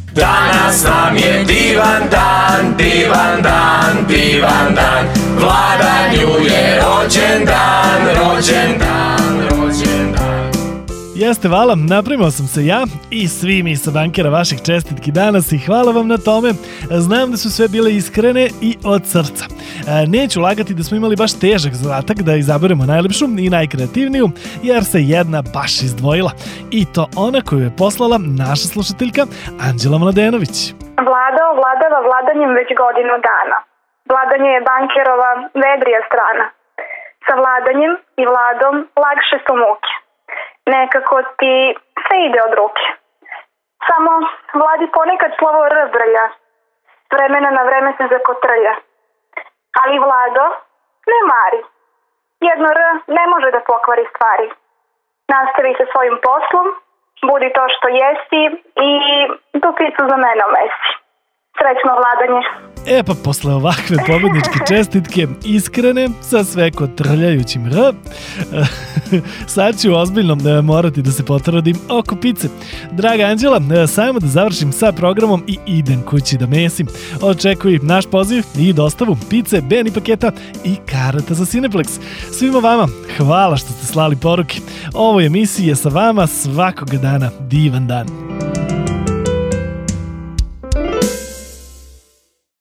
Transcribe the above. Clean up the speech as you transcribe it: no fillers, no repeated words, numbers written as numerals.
Danas nam je divan dan, divan dan, divan dan. Vladanju je rođen dan, rođen dan, rođen dan. Jeste, hvala, napravimo sam se ja i svi mi sa bankera vaših čestitki danas i hvala vam na tome. Znam da su sve bile iskrene i od srca. Neću lagati da smo imali baš težak zadatak da izaberemo najlepšu i najkreativniju, jer se jedna baš izdvojila. I to ona koju je poslala naša slušateljka Anđela Mladenović. Vlada ovladava vladanjem već godinu dana. Vladanje je bankerova vedrija strana. Sa vladanjem i vladom lakše su muke. Nekako ti sve ide od ruke. Samo vladi ponekad slovo R brlja. S vremena na vreme se zakotrlja. Ali Vlado ne mari. Jedno R ne može da pokvari stvari. Nastavi sa svojim poslom, budi to što jesi i tu picu za mene omesi. Srećno vladanje. Pa posle ovakve pobedničke čestitke, iskrene, sa sve kotrljajućim R, sad ću ozbiljno morati da se potrudim oko pice. Draga Anđela, samo da završim sa programom i idem kući da mesim. Očekuj naš poziv i dostavu pice, Beni paketa i karata za Cineplex. Svima vama, hvala što ste slali poruke. Ovo emisija sa vama svakoga dana. Divan dan.